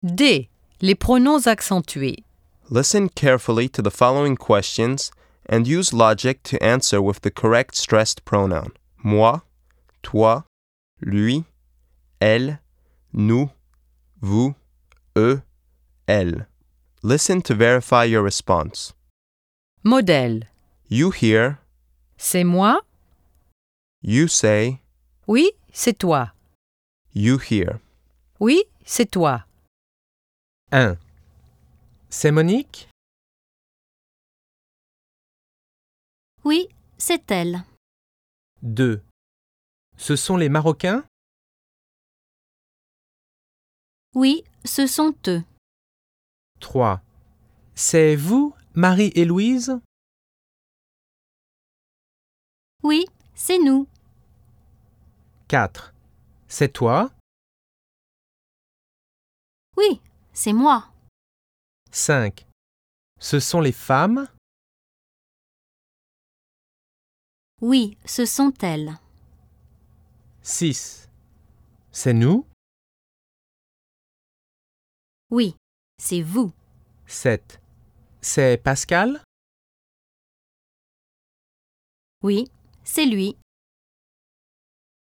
D. Les pronoms accentués. Listen carefully to the following questions and use logic to answer with the correct stressed pronoun. Moi, toi, lui, elle, nous, vous, eux, elle. Listen to verify your response. Modèle. You hear, C'est moi? you say, Oui, c'est toi. you hear. Oui, c'est toi. 1. C'est Monique? Oui, c'est elle. 2. Ce sont les Marocains? Oui, ce sont eux. 3. C'est vous, Marie et Louise? Oui, c'est nous. 4. C'est toi? Oui, c'est moi. 5. Ce sont les femmes? Oui, ce sont elles. 6. C'est nous? Oui, c'est vous. 7. C'est Pascal? Oui, c'est lui.